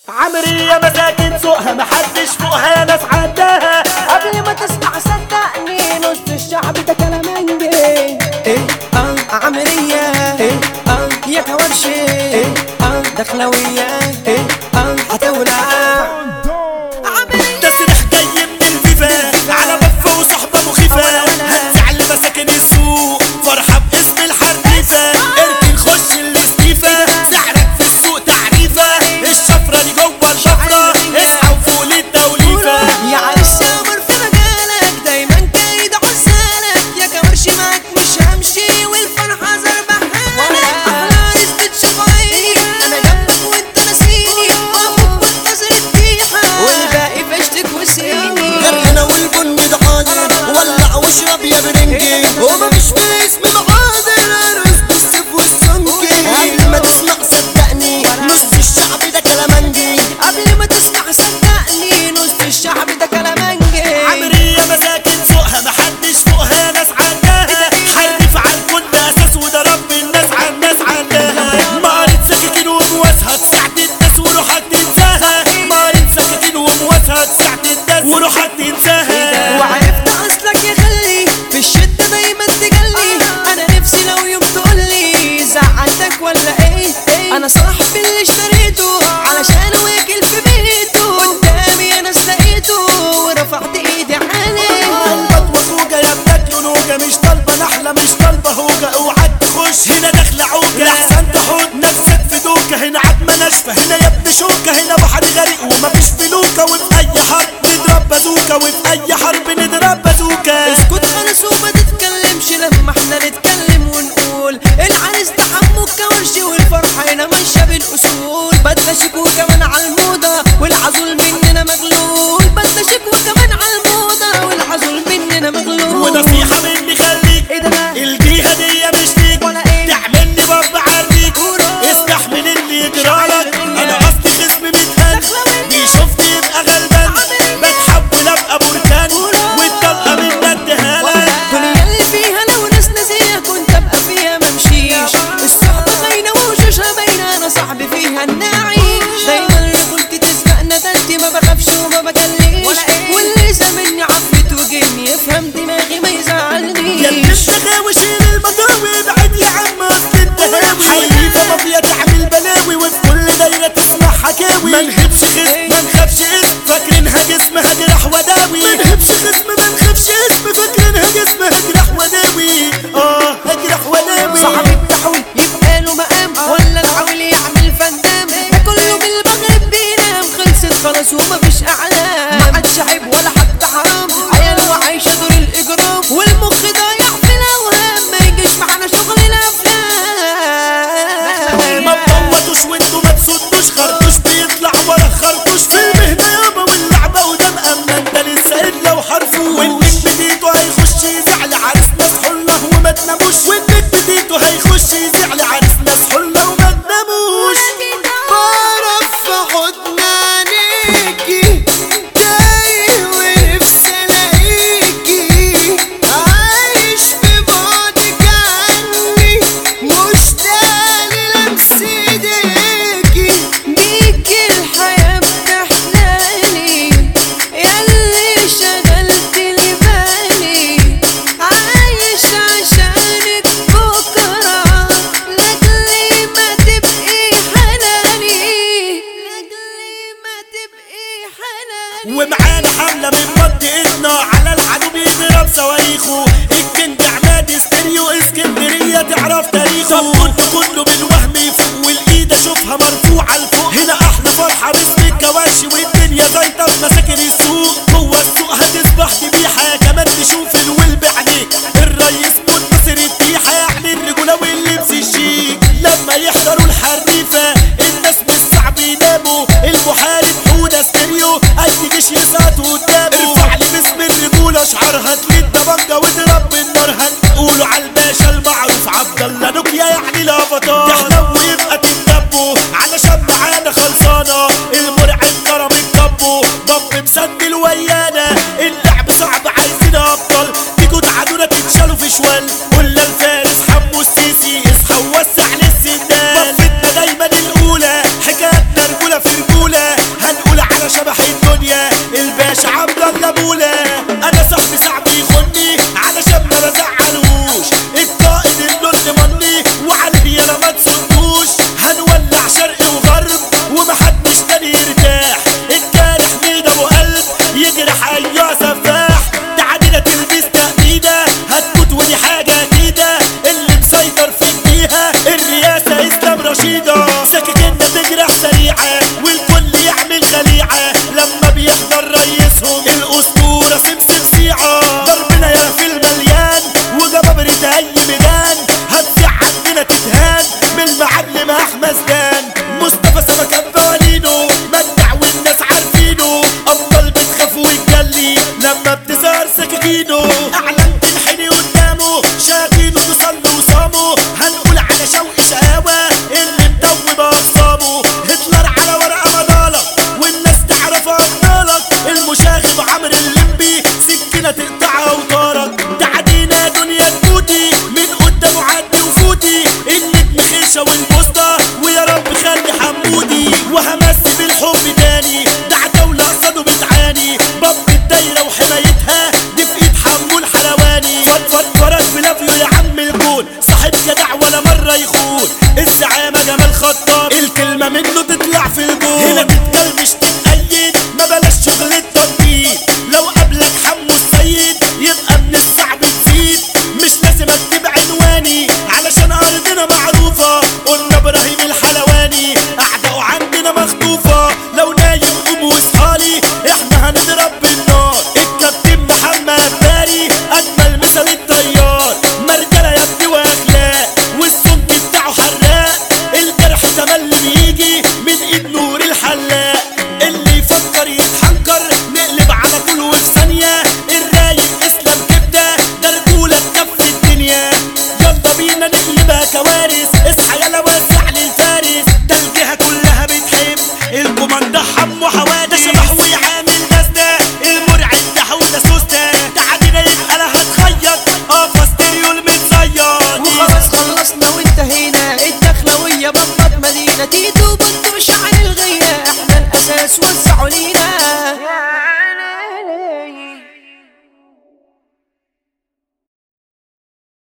عمرية مساكن سوقها محدش فوقها ناس عداها. قبل ما تسمع صدقني نص الشعب ده كلامنجي. ايه عمرية ايه يا كورشي ايه دخلوية ايه هتولع. ده سلاح جاي من الفيفا على بفة وصحبة مخيفة، هتزعل مساكن السوق فرحة باسم الحريفة. اركن خش الاستيفا سعرك في السوق تعريفة، الشفرة دي جوه الشفرة اصحى وفوق للتوليفة. يا عرس يا قمر في مجالك دايما كايد عسالك، يا كورشي معاك مش همشي والفرحة زربحالك. احلى عرس بتشوف عيني انا جنبك وانت ناسيني، واخوك منتظر التيحة والباقي فشتك وسيني. غرقنا والبن ده حاضر ولع واشرب يا برنجي، ومفيش في الاسم محاضر ارقص بالسيف والسمكي. قبل ما تسمع صدقني نص الشعب ده كلامنجي. قبل ما تسمع صدقني نص الشعب ده كلامنجي. عمرية مساكن سوقها محدش فوقها ناس عداها، حرف على الكل اساس وده رب الناس على الناس عداها. مقارنة سكاكين ومواسها تساعد الناس وروحك تنساها، مقارنة سكاكين ومواسها تساعد الناس وروحك تنساها. وعرفت اصلك يا خلي في الشدة دايما تجلي، انا نفسي لو يوم تقولي زعلتك ولا ايه. انا صاحبي اللي اشتريته علشان واكل في بيته، قدامي انا لقيته ورفعت ايدي عليه. طلبة وزوجة يا بتاكلوا نوجة، مش طالبة نحلة مش طالبة هوجة. اوعى تخش هنا داخلة عوجة احسن تحط نفسك في دوكة. هنا عتمة ناشفة هنا يا ابن شوكة، هنا بحر غريق ومفيش فلوكة. وفي اي حرب نضرب بازوكة، وفي اي حرب نضرب بازوكة. اسكت خلاص وما تتكلمش لما احنا نتكلم ونقول العريس ده حمو الكورشي والفرحة هنا ماشية بالاصول. بدنا شيك وكمان على الموضة والعزول مننا مغلول، بدنا شيك وكمان على الموضة والعزول مننا مغلول. ونصيحة مني خليك ايه ده بقى؟ الجيهة دي مش ليك ولا ايه؟ تعملني باب عليك، استحمل اللي يجرالك. انا قصدي خصم متهان بيشوفني يبقى غلبان، بتحول ابقى بركان والطلقة مني اديها لك. الدنيا اللي فيها لو ناس ناسية كنت ابقى فيها ممشيش، الصحبة باينة ووشوشها باينة انا صاحبي فيها النعيش. دايما رجولتي تسبقنا تانتي ما بخافش وما بجليش، واللي زمني عفت وجني يفهم دماغي ما يزعلنيش. يا اللي انت غاوي شيل المضاوي ابعد يا عم اصل انت هاوي. حريفة مافيا تعمل بلاوي وفي كل دايرة تسمع حكاوي. ما نخافش خصم ما نخافش اسم فاكرينها جسم هجرح وداوي. ما نخافش خصم ما نخافش اسم فاكرينها جسم هجرح وداوي. هجرح وداوي. صاحب التحويل يبقى له مقام ولا العويل يعمل فندام، ده كله بالمغرب بينام. خلصت خلاص ومفيش اعلام، ما عادش عيب ولا حتى حرام. عيال وعايشه دور الاجرام والمخ ضايع في الاوهام، ما يجيش معانا شغل الافلام. ما تطوطوش وانتوا ما تسدوش، خرطوش بيطلع ورا خرطوش في المهنة يابا واللعبة وده مأمن. ده لسه الا وحرفوش، والنجم بديته هيخش يزعل عريسنا صحولنا وما تناموش. والنجم بديته هيخش يزعل عريسنا صحولنا وما تناموش. بعرف في حضن عينيكي تايه ونفسي الاقيكي، عايش في بعدك عني مشتاق للمس ايديكي. بيك الحياة بتحلالي ياللي شغلت لي بالي، عايش عشانك بكرة لاجلي ما تبقي حناني، لاجلي ما تبقي حناني. ومعانا حملة من منطقتنا على العدو بيضرب صواريخه. الجند عماد استريو اسكندرية تعرف تاريخه. طب كله بالوهم يفوق والايد اشوفها مرفوعة لفوق. هنا احلى فرحة باسم الكواشي والدنيا زيطة في مساكن السوق. جوه السوق هتصبح ذبيحة كمان تشوف الولب عليك. الريس منتصر التيحة يعني الرجولة واللبس الشيك. لما يحضروا الحريفة الناس مش صعب يناموا. المحارب حودة استريو اي جيش يسقط قدامه. ارفع لي باسم الرجولة اشعارها تلد بنجة واضرب بالنار. هنقولوا على الباشا المعروف عبد الله نوكيا يعني الافاتار. تحلو يبقى تتدبوا علشان معانا خلصانة. المرعب كرم الكبو ضب مسندل ويانا. اللعب صعب عايزين ابطال، تيجوا تعادونا تتشالوا في شوال. قلنا الفارس حمو السيسي اصحى ووسع للسندال. ضفتنا دايما الاولى حكايتنا رجولة في رجولة. هتلر على ورقة مضالك والناس تعرف ابطالك. المشاغب عمرو الليمبي سكينة تقطع اوتارك. تعدينا دنيا تفوتي من قدامه عدي وفوتي. النجم خيشة والبوسطة ويا رب خلي حمودي. وهمسي بالحب تاني ده عتاولة قصاده بتعاني. باب الدايرة وحمايتها دي في ايد حمو الحلواني. فرج بلافيو يا عم الجون صاحب جدع ولا مرة يخون. الزعامة جمال خطاب الكلمة منه تطلع في الجون. هنا تتكلمش تتأيد ما بلاش شغل التنطيط. لو قبلك حمو السيد يبقى من الصعب تزيد. مش لازم اكتب عنواني علشان ارضنا معروفة. قلنا ابراهيم الحلواني اعداؤه عندنا مخطوفة. لو نايم قوم واصحالي احنا هنضرب بالنار. الكابتن محمد باري اجمل مثال الطيار. مرجله يا ابني واخلاق والسمك بتاعه حراق. الجرح تملي بيجي من ايد نور الحلاق. اللي يفكر يتحنكر نقلب على طول وفي ثانيه. الرايق اسلام كبده ده رجوله تكفي الدنيا. يلا بينا نقلبها كوارث. اصحى يلا وسع للفارس. ده الجهه كلها بتحب الكوماندا حمو حوادث. ده شبح ويعامل ناس ده المرعب ده حوده سوسته. تعالينا يبقى لها تخيط ستيريو المتزيط. وخلاص خلصنا وانتهينا. الدخلوية بطلت مدينة تيتو بطو شعر الغية. احنا الاساس وسعوا لينا.